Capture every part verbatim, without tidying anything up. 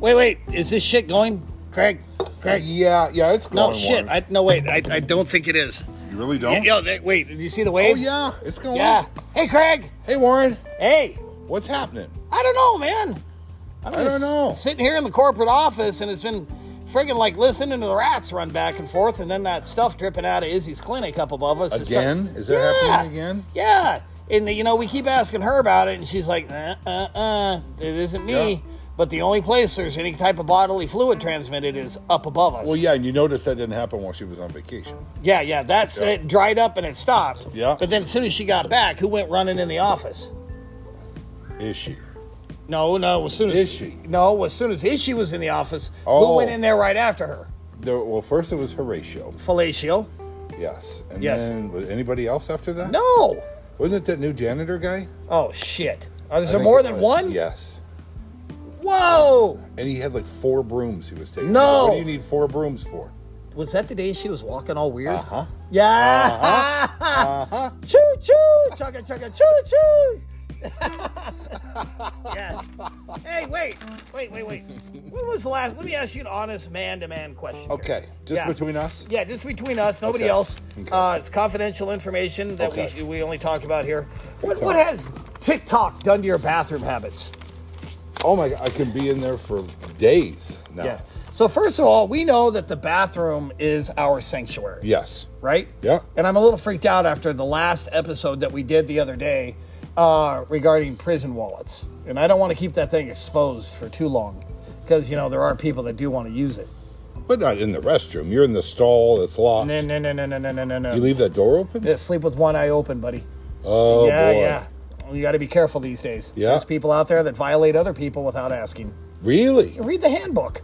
Wait, wait. Is this shit going, Craig? Craig? Yeah, yeah, it's going. No, shit. I, no, wait. I, I don't think it is. You really don't? Yo, they, wait. Did you see the wave? Oh, yeah. It's going. Yeah. Hey, Craig. Hey, Warren. Hey. What's happening? I don't know, man. I'm I don't know. Sitting here in the corporate office, and it's been friggin' like listening to the rats run back and forth, and then that stuff dripping out of Izzy's clinic up above us. Again? Start, is that yeah, happening again? Yeah. And, you know, we keep asking her about it, and she's like, uh, uh, uh, it isn't me. Yeah. But the only place there's any type of bodily fluid transmitted is up above us. Well, yeah, and you noticed that didn't happen while she was on vacation. Yeah, yeah, that's yeah. It dried up and it stopped. Yeah. But then as soon as she got back, who went running in the office? Is she? No, no, as soon as... Is she? No, as soon as Ishi was in the office, oh. who went in there right after her? There, well, first it was Horatio. Fellatio. Yes. And yes. then, was anybody else after that? No. Wasn't it that new janitor guy? Oh, shit. Oh, is there more than one? Yes. Whoa! And he had like four brooms he was taking. No! What do you need four brooms for? Was that the day she was walking all weird? Uh-huh. Yeah! Uh-huh. uh-huh. Choo-choo! Chugga-chugga choo-choo! Yeah. Hey, wait. Wait, wait, wait. When was the last... Let me ask you an honest man-to-man question. Okay. Here. Just yeah. between us? Yeah, just between us. Nobody okay. else. Okay. Uh, it's confidential information that okay. we we only talk about here. What, what has TikTok done to your bathroom habits? Oh my God, I can be in there for days now. Yeah. So first of all, we know that the bathroom is our sanctuary. Yes. Right? Yeah. And I'm a little freaked out after the last episode that we did the other day uh, regarding prison wallets. And I don't want to keep that thing exposed for too long because, you know, there are people that do want to use it. But not in the restroom. You're in the stall that's locked. No, no, no, no, no, no, no, no. You leave that door open? Yeah, sleep with one eye open, buddy. Oh, yeah, boy. Yeah, You got to be careful these days. Yeah. There's people out there that violate other people without asking. Really? Read the handbook.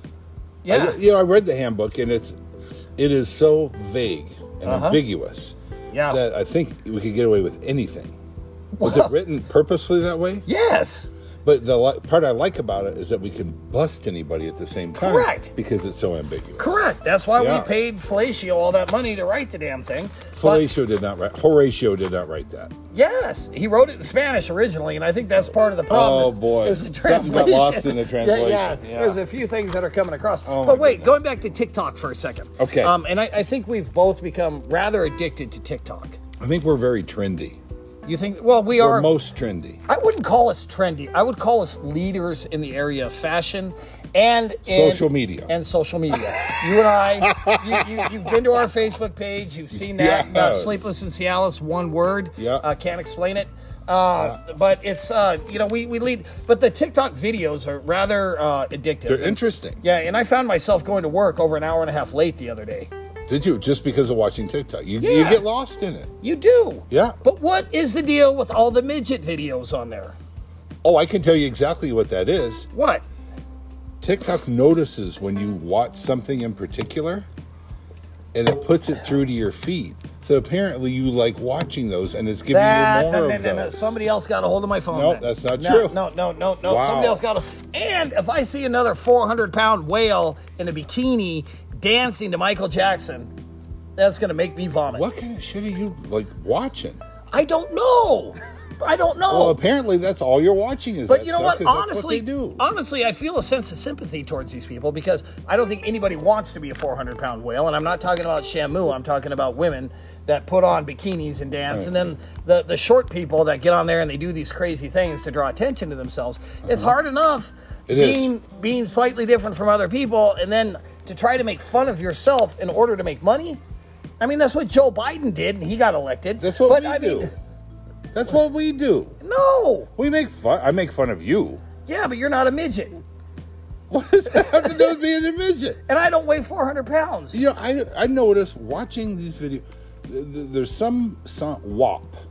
Yeah. I, you know, I read the handbook, and it's it is so vague and uh-huh. ambiguous yeah. that I think we could get away with anything. Was well, it written purposefully that way? Yes. But the li- part I like about it is that we can bust anybody at the same time. Correct. Because it's so ambiguous. Correct. That's why yeah. we paid Fellatio all that money to write the damn thing. Fellatio did not write. Horatio did not write that. Yes. He wrote it in Spanish originally, and I think that's part of the problem. Oh, boy. Is the translation. Something got lost in the translation. yeah, yeah. yeah. There's a few things that are coming across. Oh, but wait, goodness. going back to TikTok for a second. Okay. Um, and I, I think we've both become rather addicted to TikTok. I think we're very trendy. You think? Well, we We're are most trendy. I wouldn't call us trendy. I would call us leaders in the area of fashion and in, social media. And social media. You and I, you, you, you've been to our Facebook page. You've seen that. Yes. About Sleepless in Cialis, one word. Yeah. Uh, can't explain it. Uh, yeah. But it's, uh, you know, we, we lead. But the TikTok videos are rather uh, addictive. They're and, interesting. Yeah, and I found myself going to work over an hour and a half late the other day. Did you? Just because of watching TikTok? You, yeah. you get lost in it. You do. Yeah. But what is the deal with all the midget videos on there? Oh, I can tell you exactly what that is. What? TikTok notices when you watch something in particular, and it puts it through to your feed. So apparently you like watching those, and it's giving that, you more no, of no, no, those. No. Somebody else got a hold of my phone. No, then. that's not no, true. No, no, no, no. Wow. Somebody else got a... And if I see another four hundred pound whale in a bikini dancing to Michael Jackson, that's going to make me vomit. What kind of shit are you, like, watching? I don't know. I don't know. Well, apparently that's all you're watching is But that you know stuff, what? 'cause Honestly, that's what they do. honestly, I feel a sense of sympathy towards these people because I don't think anybody wants to be a four hundred pound whale. And I'm not talking about Shamu. I'm talking about women that put on bikinis and dance. Right. And then the, the short people that get on there and they do these crazy things to draw attention to themselves. Uh-huh. It's hard enough it being is. being slightly different from other people and then to try to make fun of yourself in order to make money. I mean, that's what Joe Biden did, and he got elected. That's what but, we I do. Mean, That's what we do. No. We make fun. I make fun of you. Yeah, but you're not a midget. What does that have to do with being a midget? And I don't weigh four hundred pounds. You know, I, I noticed watching these videos, there's some, some W A P.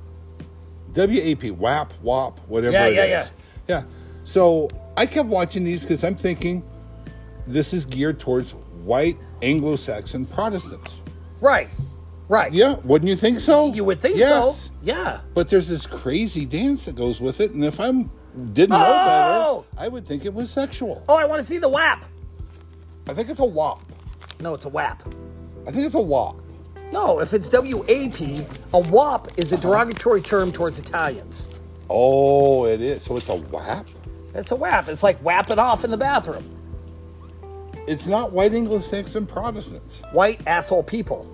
W A P, W A P, W A P, whatever yeah, it yeah, is. Yeah. Yeah. So I kept watching these because I'm thinking this is geared towards white Anglo-Saxon Protestants. Right. Right. Yeah, wouldn't you think so? You would think yes. so. Yeah. But there's this crazy dance that goes with it, and if I didn't know oh! better, I would think it was sexual. Oh, I want to see the W A P. I think it's a W A P. No, it's a W A P. I think it's a W A P. No, if it's W A P, a W A P is a derogatory term towards Italians. Oh, it is. So it's a W A P? It's a W A P. It's like whapping off in the bathroom. It's not white Anglo-Saxon Protestants. White asshole people.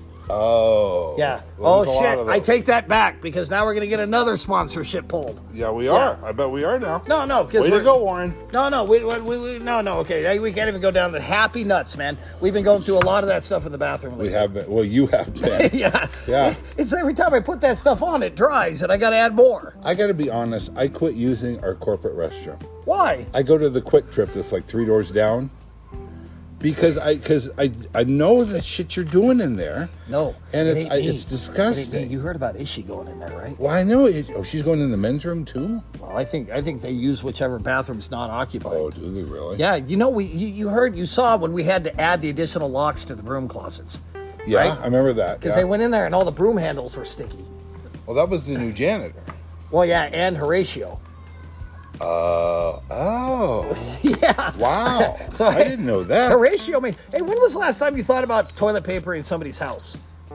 Oh. Yeah. Well, oh, there's a lot shit. of I those. take that back because now we're going to get another sponsorship pulled. Yeah, we are. I bet we are now. No, no. Because Way we're to go, Warren. No, no. We, we, we, no, no. Okay. We can't even go down to happy nuts, man. We've been going through a lot of that stuff in the bathroom lately. We have been. Well, you have been. yeah. Yeah. It's every time I put that stuff on, it dries, and I got to add more. I got to be honest. I quit using our corporate restroom. Why? I go to the Quick Trip that's like three doors down. Because I, because I, I know the shit you're doing in there. No, and it it's ain't I, me. it's disgusting. It ain't me. You heard about Ishi going in there, right? Well, I know it. Oh, she's going in the men's room too. Well, I think I think they use whichever bathroom's not occupied. Oh, do they really? Yeah, you know, we you, you heard you saw when we had to add the additional locks to the broom closets. Yeah, right? I remember that. Because yeah. they went in there and all the broom handles were sticky. Well, that was the new janitor. Well, yeah, and Horatio. Uh, oh. Yeah. Wow. So I didn't know that. Horatio, me. Hey, when was the last time you thought about toilet paper in somebody's house?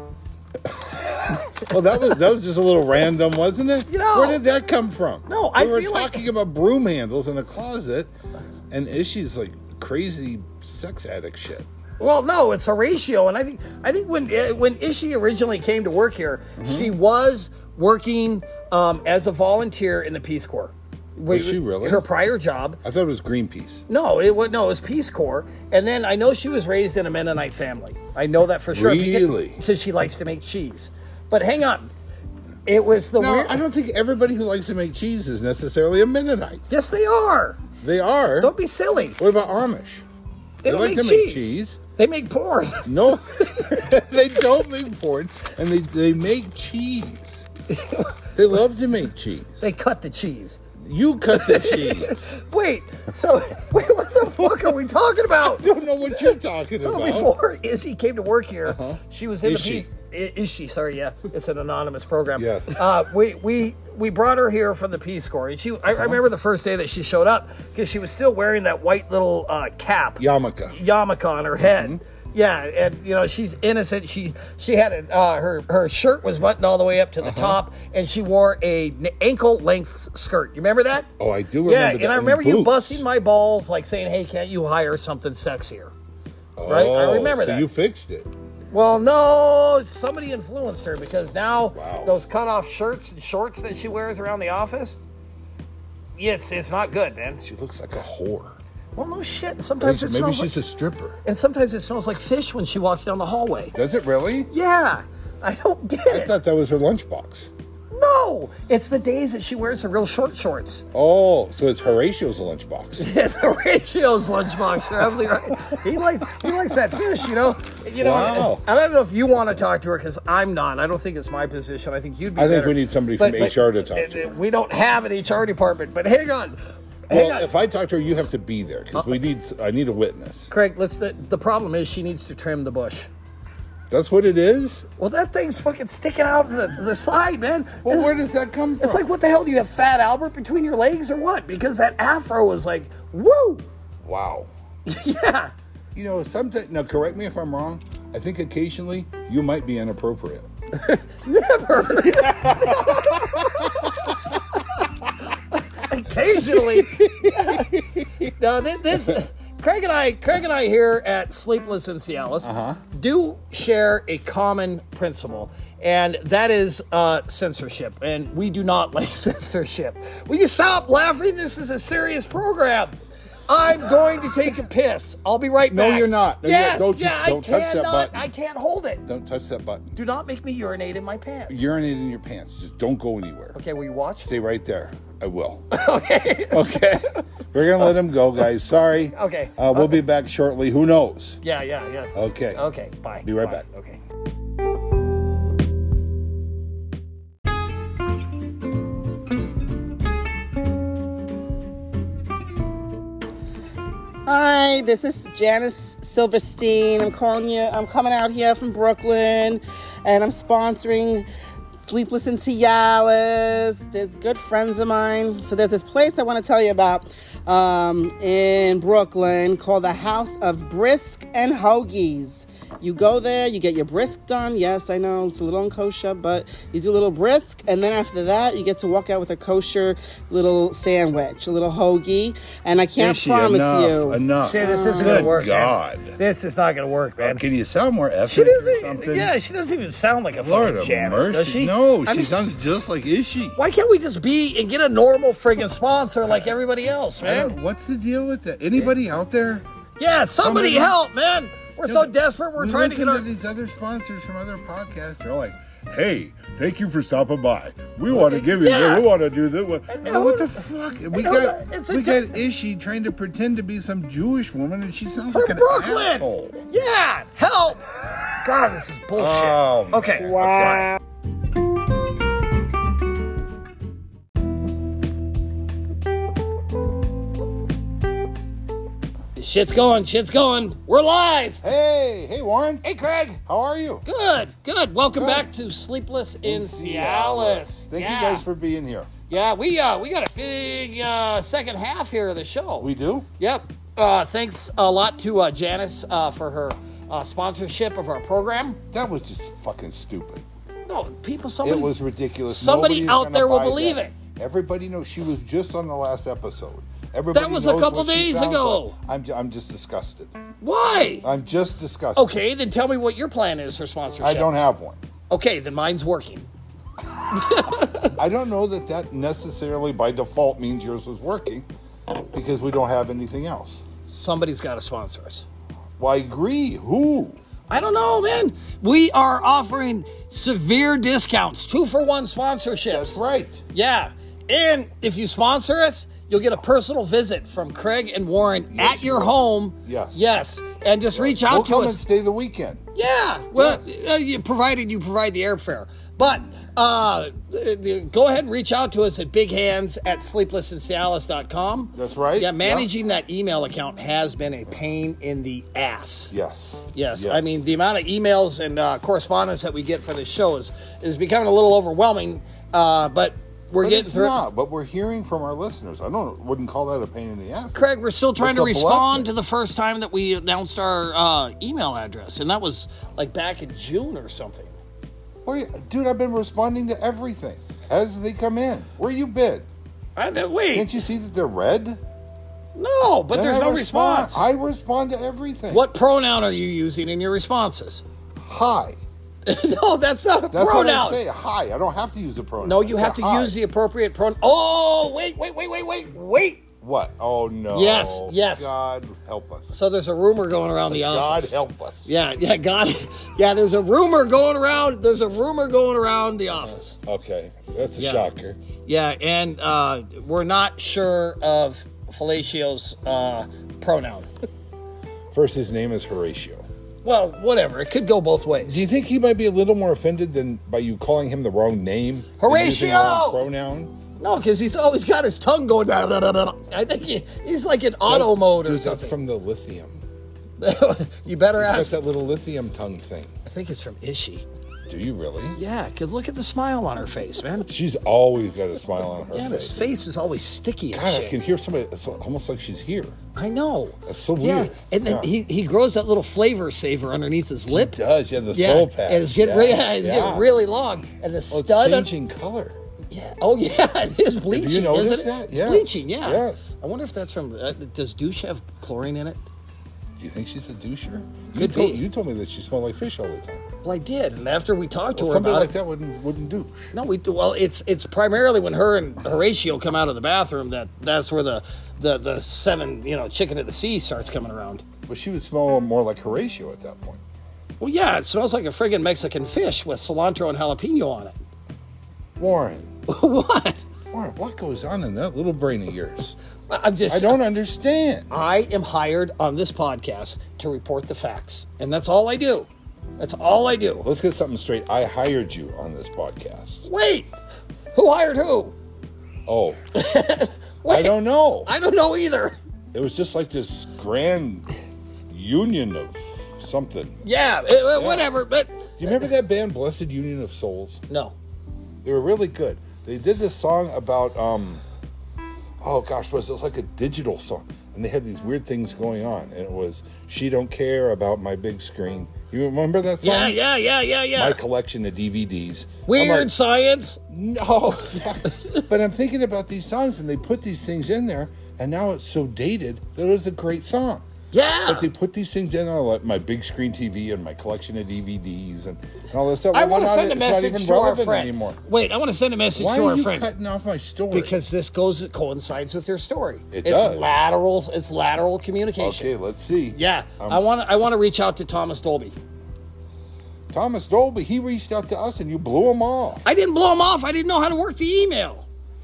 Well, that was that was just a little random, wasn't it? You know. Where did that come from? No, I we were feel like- talking about broom handles in a closet, and Ishi's like crazy sex addict shit. Well, no, it's Horatio, and I think I think when uh, when Ishi originally came to work here, mm-hmm. she was working um, as a volunteer in the Peace Corps. Was she really? Her prior job. I thought it was Greenpeace. No, it was no, it was Peace Corps, and then I know she was raised in a Mennonite family. I know that for sure. Really? Because, because she likes to make cheese. But hang on, it was the No, weird. I don't think everybody who likes to make cheese is necessarily a Mennonite. Yes, they are. They are. Don't be silly. What about Amish? They, don't like make to cheese. make cheese. They make porn. No, they don't make porn, and they they make cheese. They love to make cheese. They cut the cheese. You cut the cheese. Wait, so wait, what the fuck are we talking about? I don't know what you're talking So about. before Izzy came to work here, Uh-huh. she was in Is the she? piece. I- Is she? Sorry, yeah, it's an anonymous program. Yeah. Uh, we we we brought her here from the Peace Corps, and she. I, Uh-huh. I remember the first day that she showed up because she was still wearing that white little uh, cap, Yarmulke. yarmulke on her head. Mm-hmm. Yeah, and you know she's innocent. She she had a uh, her her shirt was buttoned all the way up to the Uh-huh. top, and she wore a n- ankle length skirt. You remember that? Oh, I do remember Yeah, that. and I And remember you boots. busting my balls, like saying, "Hey, can't you hire something sexier?" Right? I Oh, remember so that. you fixed it. Well, no, somebody influenced her because now Wow. those cut-off shirts and shorts that she wears around the office, yes, it's not good, man. She looks like a whore. Well, no shit. Sometimes it Maybe smells she's like, a stripper. and sometimes it smells like fish when she walks down the hallway. Does it really? Yeah, I don't get I it. thought that was her lunchbox. No, it's the days that she wears the real short shorts. Oh, so it's Horatio's lunchbox. It's Horatio's lunchbox. You're absolutely right. He likes he likes that fish, you know. You know. Wow. I don't know if you want to talk to her because I'm not. I don't think it's my position. I think you'd be. I think better. we need somebody from H R to talk to her. We don't have an H R department, but hang on. Hang Well, on. if I talk to her, you have to be there because we need. I need a witness. Craig, let's. The, the problem is she needs to trim the bush. That's what it is. Well, that thing's fucking sticking out the, the side, man. Well, It's- where does that come from? It's like, what the hell? Do you have Fat Albert between your legs or what? Because that afro is like, woo! Wow. Yeah. You know, sometimes. Now, correct me if I'm wrong. I think occasionally you might be inappropriate. Never. Occasionally. No, this, this Craig and I, Craig and I here at Sleepless in Cialis Uh-huh. do share a common principle, and that is uh, censorship. And we do not like censorship. Will you stop laughing? This is a serious program. I'm going to take a piss. I'll be right No, back. you're not. No, yes, you're- don't you- yeah, don't I touch that cannot. button. I can't hold it. Don't touch that button. Do not make me urinate in my pants. Urinate in your pants. Just don't go anywhere. Okay, will you watch? Stay right there. I will. Okay. Okay. We're going to let him go, guys. Sorry. Okay. Uh, we'll Okay. be back shortly. Who knows? Yeah, yeah, yeah. Okay. Okay, bye. Be right Bye. back. Okay. Hi, this is Janice Silverstein. I'm calling you. I'm coming out here from Brooklyn, and I'm sponsoring Sleepless in Cialis. There's good friends of mine. So there's this place I want to tell you about um, in Brooklyn called the House of Brisk and Hoagies. You go there, you get your brisk done. Yes, I know it's a little unkosher, but you do a little brisk, and then after that, you get to walk out with a kosher little sandwich, a little hoagie. And I can't Ishi, promise enough, you. Enough. See, this isn't Good going to work, God. man. This is not going to work, man. Can you sound more She ethnic or doesn't. something? Yeah, she doesn't even sound like a Lord fucking of Janice, does mercy. she? No, I she mean, sounds just like Ishi. why can't we just be and get a normal friggin' sponsor like everybody else, I man? don't- What's the deal with that? Anybody out there? Yeah, somebody, Somebody- help, man. We're so desperate. We're we trying to listen get our. these other sponsors from other podcasts. They're like, "Hey, thank you for stopping by. We want to give you. Yeah. We want to do this. What, And oh, what who- the fuck? We and who got the- it's a we di- got Ishi trying to pretend to be some Jewish woman, and she sounds From like an Brooklyn. asshole. Yeah, help. God, this is bullshit. Oh, man. Okay. Wow. Shit's going. Shit's going. We're live. Hey, hey, Warren. Hey, Craig. How are you? Good. Good. Welcome Good. back to Sleepless in, Cialis. Thank yeah. you guys for being here. Yeah, we uh we got a big uh second half here of the show. We do. Yep. Uh, thanks a lot to uh, Janice uh, for her uh, sponsorship of our program. That was just fucking stupid. No, people, somebody. It was ridiculous. Somebody Nobody's out gonna there will buy believe that. it. Everybody knows she was just on the last episode. Everybody That was a knows couple what she days sounds ago. like. I'm, ju- I'm just disgusted. Why? I'm just disgusted. Okay, then tell me what your plan is for sponsorship. I don't have one. Okay, then mine's working. I don't know that that necessarily by default means yours was working because we don't have anything else. Somebody's got to sponsor us. Well, I agree. Who? I don't know, man. We are offering severe discounts, two for one sponsorships. That's right. Yeah. And if you sponsor us, you'll get a personal visit from Craig and Warren Yes, at you your will. home. Yes. Yes. And just reach out We'll to come us. and stay the weekend. Yeah, well, Yes. uh, you, provided you provide the airfare. But uh, uh, go ahead and reach out to us at big hands at sleepless in cialis dot com. That's right. Yeah, managing that email account has been a pain in the ass. Yes. Yes, I mean, the amount of emails and uh, correspondence that we get for this show is, is becoming a little overwhelming, uh, but we're But getting it's through it. not. But we're hearing from our listeners. I don't wouldn't call that a pain in the ass. Craig, we're still trying It's to a respond blessing. to the first time that we announced our uh, email address, and that was like back in June or something. Where you, dude, I've been responding to everything as they come in. Where you been? I know, wait, Can't you see that they're red? no, but Then there's I no respond- response. I respond to everything. What pronoun are you using in your responses? Hi. No, that's not a That's pronoun. what I say. Hi. I don't have to use a pronoun. No, you I have say to hi. use the appropriate pronoun. Oh, wait, wait, wait, wait, wait, wait. What? Oh no. Yes, yes. God help us. So there's a rumor going around the God office. help us. Yeah, yeah, God. Yeah, there's a rumor going around. There's a rumor going around the office. Okay, that's a Yeah. shocker. Yeah, and uh, we're not sure of Fellatio's uh, pronoun. First, his name is Horatio. Well, whatever. It could go both ways. Do you think he might be a little more offended than by you calling him the wrong name? than using the wrong Horatio! pronoun. No, because he's always got his tongue going. Da, da, da, da, da. I think he, he's like in auto mode or Dude, that's something. from the lithium. You better He's ask. got that little lithium tongue thing. I think it's from Ishi. Do you really? Yeah, because look at the smile on her face, man. She's always got a smile on her Yeah, face. his face is always sticky and God, I shit. can hear somebody. It's almost like she's here. I know. That's so Yeah, weird. and then Yeah. he, he grows that little flavor saver underneath his lip. It does. Yeah, the Yeah, soul patch. and it's getting, yeah. re- yeah, it's yeah. getting really long. And the Oh, it's stud. un- changing color. yeah. Oh yeah, it is bleaching, noticed isn't it? that? It's Yeah. bleaching. Yeah. Yes. I wonder if that's from. Uh, does douche have chlorine in it? Do you think she's a doucher? You Could told, be. You told me that she smelled like fish all the time. Well, I did, and after we talked to Well, her somebody about like it, that wouldn't wouldn't douche. no, we well, it's it's primarily when her and Horatio come out of the bathroom that that's where the the the seven you know chicken at the sea starts coming around. But she would smell more like Horatio at that point. Well, yeah, it smells like a friggin' Mexican fish with cilantro and jalapeno on it. Warren, What? Warren, what goes on in that little brain of yours? I'm just. I don't understand. I am hired on this podcast to report the facts, and that's all I do. That's all I do. Let's get something straight. I hired you on this podcast. Wait, who hired who? Oh, Wait, I don't know. I don't know either. It was just like this grand union of something. Yeah, eh, whatever. But Do you remember that band, Blessed Union of Souls? no, They were really good. They did this song about, um, oh gosh, was it was like a digital song. and they had these weird things going on, and it was "She Don't Care About My Big Screen." You remember that song? Yeah, yeah, yeah, yeah, yeah. My collection of D V Ds. Weird I'm like, Science. No, but I'm thinking about these songs, and they put these things in there, and now it's so dated that it was a great song. Yeah. But they put these things in on like my big screen T V and my collection of D V Ds and, and all this stuff. I Well, want to now send a it's not message even to our relevant friend. anymore. Wait, I want to send a message Why to are our you friend. cutting off my story? Because this goes coincides with your story. It it's does. lateral. It's lateral communication. Okay, let's see. Yeah, Um, I want. I want to reach out to Thomas Dolby. Thomas Dolby, he reached out to us and you blew him off. I didn't blow him off. I didn't know how to work the email.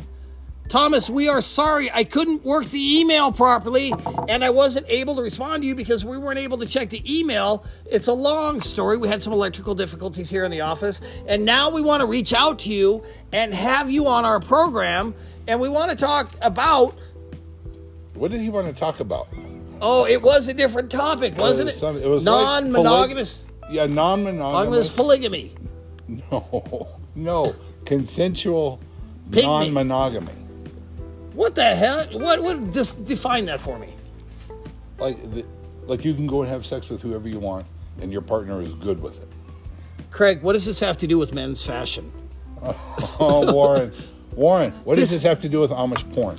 Thomas, we are sorry. I couldn't work the email properly, and I wasn't able to respond to you because we weren't able to check the email. It's a long story. We had some electrical difficulties here in the office, and now we want to reach out to you and have you on our program, and we want to talk about. What did he want to talk about? Oh, it was a different topic, wasn't was it? some- it was like non-monogamous. poly- yeah, non-monogamous. monogamous polygamy. No, no, consensual Pygmy. non-monogamy. What the hell? What? What? Just define that for me. Like, the, like you can go and have sex with whoever you want, and your partner is good with it. Craig, what does this have to do with men's fashion? Oh, Warren, Warren, what does this have to do with Amish porn?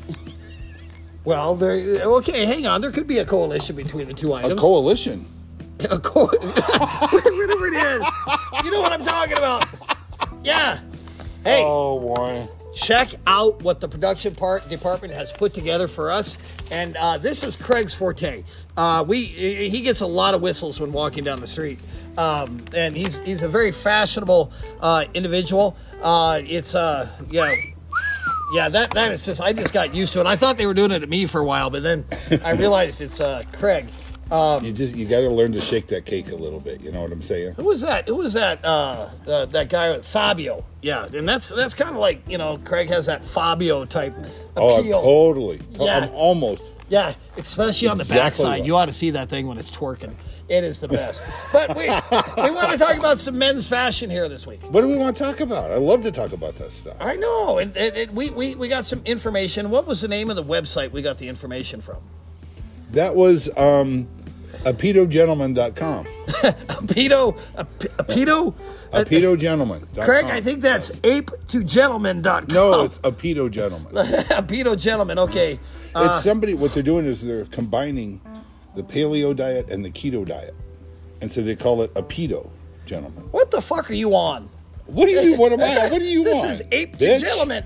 Well, there. Okay, hang on. There could be a coalition between the two A items. coalition. A co- Whatever it is. You know what I'm talking about. Yeah. Hey, Oh, Warren. check out what the production part department has put together for us. And uh, this is Craig's forte. Uh, we he gets a lot of whistles when walking down the street. Um, and he's he's a very fashionable uh, individual. Uh, it's uh yeah. Yeah, that, that is just, I just got used to it. I thought they were doing it to me for a while, but then I realized it's uh, Craig. You just you got to learn to shake that cake a little bit. You know what I'm saying? Who was that? Who was that? Uh, uh, that guy, Fabio. Yeah, and that's that's kind of like, you know, Craig has that Fabio type Oh, I'm appeal. totally. To- Yeah. I'm almost. Yeah, especially on the Exactly backside. right. You ought to see that thing when it's twerking. It is the best. But we, we want to talk about some men's fashion here this week. What do we want to talk about? I love to talk about that stuff. I know, and, and, and we, we, we got some information. What was the name of the website we got the information from? That was um, a pedo gentleman dot com. Pedo, a, a pedo? A pedo gentleman. Craig, I think that's ape to gentleman dot com. No, it's a pedo gentleman. a pedo gentleman, okay. Uh, It's somebody, what they're doing is they're combining the paleo diet and the keto diet. And so they call it a pedo gentleman. what the fuck are you on? What do you, what am I, what do you This want? is ape to bitch? gentleman.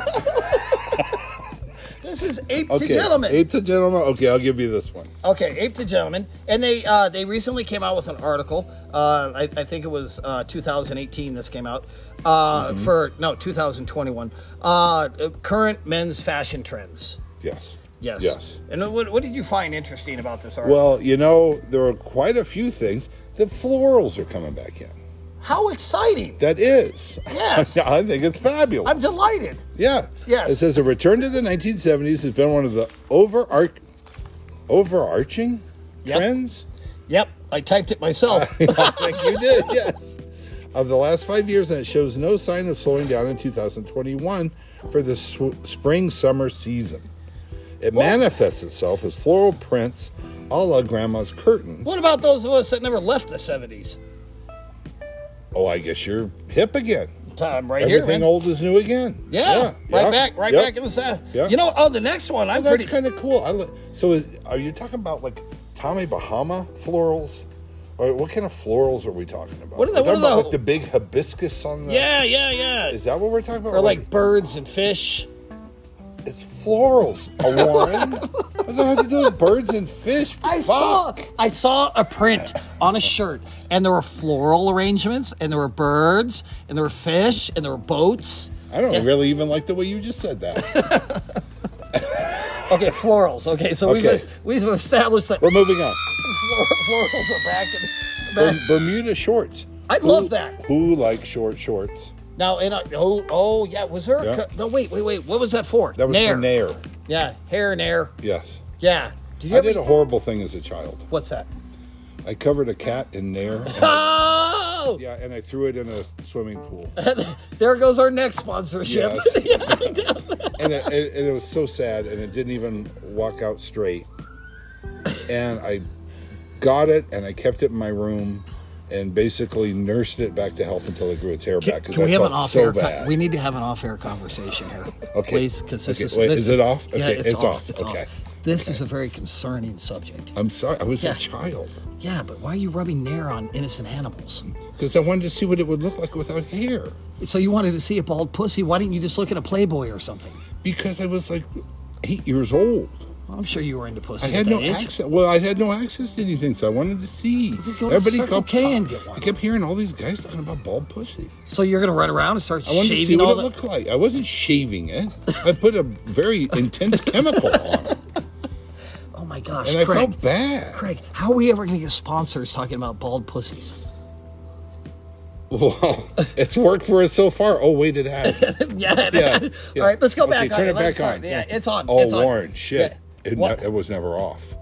This is ape Okay, to gentleman. ape to gentleman. Okay, I'll give you this one. Okay, Ape to Gentleman, and they uh, they recently came out with an article. Uh, I, I think it was uh, two thousand eighteen. This came out uh, Mm-hmm. for no two thousand twenty-one. Uh, current men's fashion trends. Yes. Yes. Yes. And what, what did you find interesting about this article? Well, you know, there are quite a few things. The florals are coming back in. How exciting! That is. Yes. I think it's fabulous. I'm delighted. Yeah. Yes. It says a return to the nineteen seventies has been one of the overarch, overarching Yep. trends. Yep, I typed it myself. I think you did, yes. Of the last five years, and it shows no sign of slowing down in two thousand twenty-one for the sw- spring-summer season. It manifests itself as floral prints a la grandma's curtains. What about those of us that never left the seventies? Oh, I guess you're hip again. I'm right Everything here, man. old is new again. Yeah, right yeah, back, right yep. back in the south. Yeah. You know, oh, the next one, I'm Well, pretty. that's kind of cool. I li- so, is, are you talking about like Tommy Bahama florals, or what kind of florals are we talking about? What are the- We're what talking are about, the- like the big hibiscus on the. Yeah, yeah, yeah. Is that what we're talking about? Or like birds and fish. it's florals, a Warren. What does that have to do with birds and fish? I Fuck. saw I saw a print on a shirt, and there were floral arrangements, and there were birds, and there were fish, and there were boats. I don't really even like the way you just said that. Okay, florals. Okay, so we've Okay. es- we've established that We're moving on. flor- florals are back. In, Ber- back. Bermuda shorts. I Who- love that. Who likes short shorts? Now, in a, oh oh yeah, was there? A Yeah. co- no, wait, wait, wait. What was that for? That was Nair. for Nair. Yeah, hair and air. Yes. Yeah. Did you I ever? did a horrible thing as a child. What's that? I covered a cat in Nair. And I, Oh, yeah, and I threw it in a swimming pool. there goes our next sponsorship. Yes. and, it, it, and it was so sad, and it didn't even walk out straight. and I got it, and I kept it in my room, and basically nursed it back to health until it grew its hair Can, back. Because can I we have felt an off so air? bad. We need to have an off air conversation here, Okay. please, because this Okay, is wait, this is it off? Yeah, Okay, it's, it's off. off. It's Okay. off. This is a very concerning subject. I'm sorry, I was Yeah. a child. Yeah, but why are you rubbing Nair on innocent animals? Because I wanted to see what it would look like without hair. So you wanted to see a bald pussy? Why didn't you just look at a Playboy or something? Because I was like eight years old. Well, I'm sure you were into pussy. I at had that no age. access. Well, I had no access to anything, so I wanted to see. could go to Circle kept K and ta- get one. I kept hearing all these guys talking about bald pussy. So you're gonna run around and start I wanted to see shaving what all it the. looked like. I wasn't shaving it. I put a very intense chemical on it, Oh my gosh, and I Craig! felt bad. Craig, how are we ever gonna get sponsors talking about bald pussies? Well, it's worked for us so far. Oh wait, it has. yeah, Yeah, yeah. All right, let's go Okay, back on turn it. it Let's back start. on. Yeah, it's on. Oh, it's on. Warren, shit. Yeah. It, What? ne- it was never off.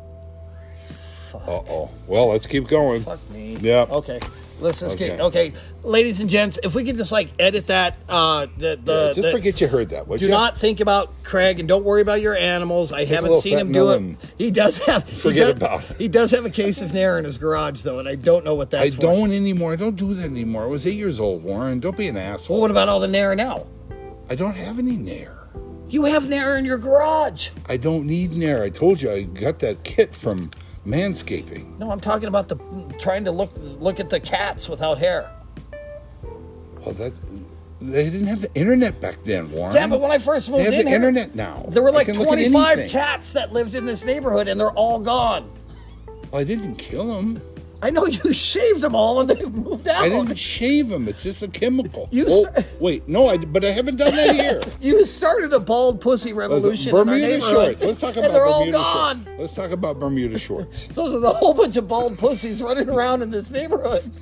Uh oh. Well, let's keep going. Fuck me. Yeah. Okay. Let's just Okay. get okay, ladies and gents. If we could just like edit that, uh, the the, Yeah, just the- forget you heard that. Would do you? not think about Craig and don't worry about your animals. I a haven't little seen fat him do melon. it. He does have. he Forget does- about it. He does have a case of Nair in his garage though, and I don't know what I that's for. don't anymore. I don't do that anymore. I was eight years old, Warren. Don't be an asshole. Well, what about all the Nair now? I don't have any Nair. You have Nair in your garage. I don't need Nair. I told you I got that kit from Manscaping. No, I'm talking about the trying to look look at the cats without hair. Well, that they didn't have the internet back then, Warren. Yeah, but when I first moved they have in the here, internet now. there were I like can look at twenty-five anything. cats that lived in this neighborhood, and they're all gone. Well, I didn't kill them. I know you shaved them all, and they moved out. I didn't shave them. It's just a chemical. You oh, st- wait, no, I, but I haven't done that here. You started a bald pussy revolution in our Bermuda neighborhood, shorts. Let's talk and about they're Bermuda all gone. shorts. Let's talk about Bermuda shorts. So there's a whole bunch of bald pussies running around in this neighborhood.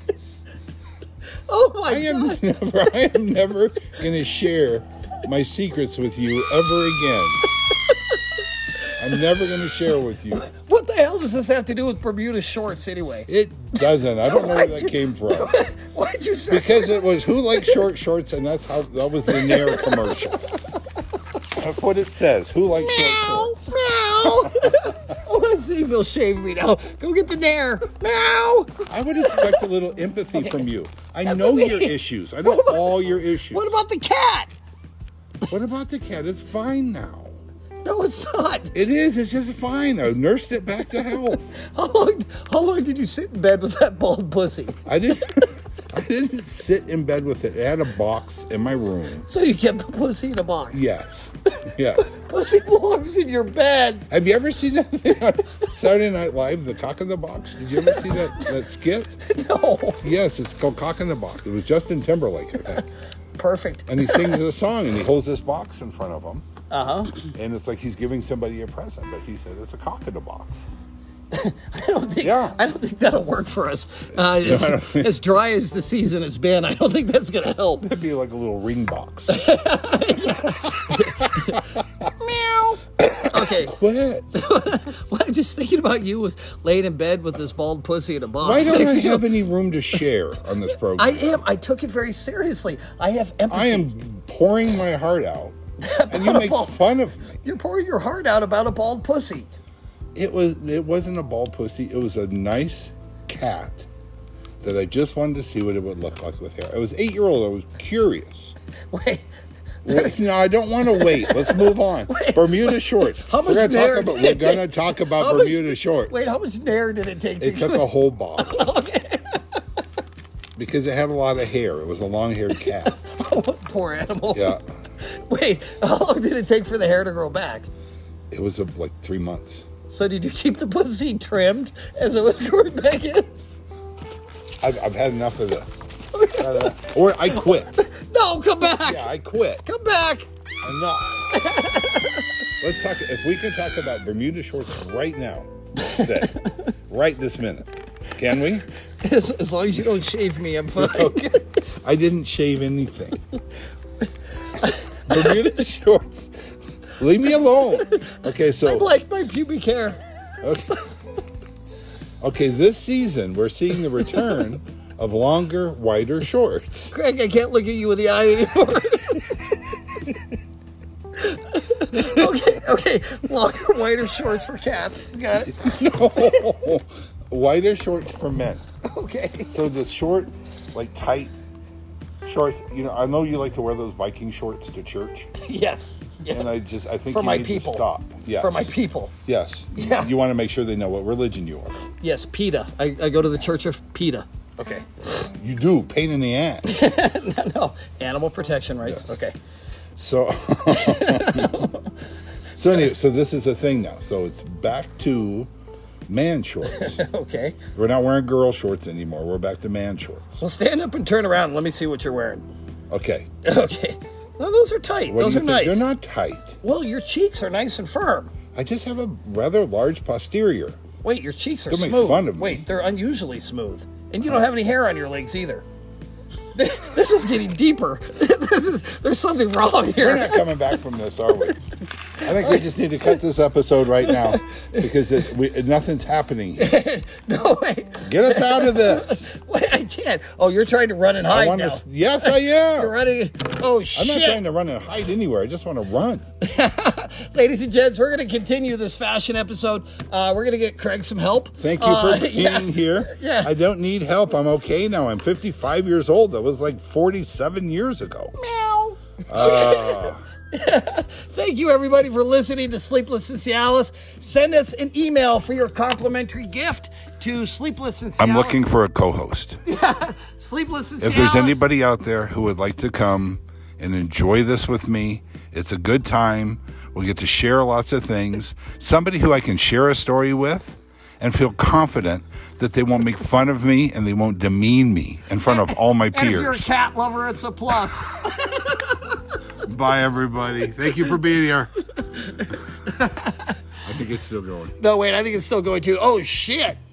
Oh my I am god! never, I am never going to share my secrets with you ever again. I'm never going to share with you. What the hell does this have to do with Bermuda shorts anyway? It doesn't. I don't know where Why'd that you- came from. Why'd you say? Because it was Who Likes Short Shorts, and that's how that was the Nair commercial. That's what it says. Who likes short shorts? Meow. I want to see if he'll shave me now. Go get the Nair. Meow. I would expect a little empathy from you. I know me. your issues. I know What about- all your issues. What about the cat? What about the cat? It's fine now. No, it's not. It is. It's just fine. I nursed it back to health. How long? How long did you sit in bed with that bald pussy? I didn't. I didn't sit in bed with it. It had a box in my room. So you kept the pussy in a box. Yes. Yes. Pussy belongs in your bed. Have you ever seen that thing on Saturday Night Live, the Cock in the Box? Did you ever see that, that skit? No. Yes, it's called Cock in the Box. It was Justin Timberlake, I think. Perfect. And he sings a song, and he holds this box in front of him. Uh huh. And it's like he's giving somebody a present, but he said it's a cock in the box. I don't think. Yeah. I don't think that'll work for us. Uh, as, as dry as the season has been, I don't think that's going to help. It'd be like a little ring box. Meow. Okay. What? Well, I'm just thinking about you was laying in bed with this bald pussy in a box. Why don't next I to you. have any room to share on this program? I am. I took it very seriously. I have empathy. I am pouring my heart out, and you About a make bald- fun of me. You're pouring your heart out about a bald pussy. It was. It wasn't a bald pussy. It was a nice cat that I just wanted to see what it would look like with hair. I was eight year old. I was curious. Wait. Wait, no, I don't want to wait. Let's move on. Bermuda shorts. How much we're gonna Nair talk about. did We're it gonna take? talk about How much- Bermuda shorts. Wait, how much Nair did it take? It to took a whole bottle. Because it had a lot of hair. It was a long-haired cat. Poor animal. Yeah. Wait, how long did it take for the hair to grow back? It was uh, like three months. So did you keep the pussy trimmed as it was growing back in? I've, I've had enough of this. Or I quit. No, come back. Yeah, I quit. Come back. Enough. Let's talk. If we can talk about Bermuda shorts right now, instead, right this minute, can we? As, as long as you don't shave me, I'm fine. Okay. I didn't shave anything. Bermuda shorts. Leave me alone. Okay, so I like my pubic hair. okay. Okay, this season we're seeing the return of longer, wider shorts. Craig, I can't look at you in the eye anymore. Okay, okay. Longer, wider shorts for cats. Got it. No. Wider shorts for men. Okay. So the short, like tight shorts, you know, I know you like to wear those Viking shorts to church. Yes. Yes. And I just, I think For you my need people. to stop. Yes. For my people. Yes. Yeah. You want to make sure they know what religion you are. Yes, PETA. I, I go to the Church of PETA. Okay. You do. Pain in the ass. No. Animal protection rights. Yes. Okay. So, so anyway, so this is a thing now. So it's back to man shorts. Okay. We're not wearing girl shorts anymore. We're back to man shorts. Well, stand up and turn around. And let me see what you're wearing. Okay. Okay. No, those are tight. What those do are you think? nice. They're not tight. Well, your cheeks are nice and firm. I just have a rather large posterior. Wait, your cheeks are Don't make smooth. fun of me. Wait, they're unusually smooth. And you don't have any hair on your legs either. This is getting deeper. This is, there's something wrong We're here. not coming back from this, are we? I think we just need to cut this episode right now because it, we, nothing's happening here. No, wait. Get us out of this. Wait, I can't. Oh, you're trying to run and hide I want now. to. Yes, I am. You're running. Oh, I'm shit. not trying to run and hide anywhere. I just want to run. Ladies and gents, we're going to continue this fashion episode. Uh, we're going to get Craig some help. Thank you for Uh, being yeah. here. Yeah. I don't need help. I'm okay now. I'm fifty-five years old. That was like forty-seven years ago. Meow. Uh, Thank you, everybody, for listening to Sleepless in Cialis. Send us an email for your complimentary gift to Sleepless in Cialis. I'm looking for a co-host. Sleepless in Cialis. If there's anybody out there who would like to come and enjoy this with me, it's a good time. We'll get to share lots of things. Somebody who I can share a story with and feel confident that they won't make fun of me and they won't demean me in front of all my And if you're a peers. cat lover, it's a plus. Bye, everybody. Thank you for being here. I think it's still going. No, wait, I think it's still going to. Oh, shit.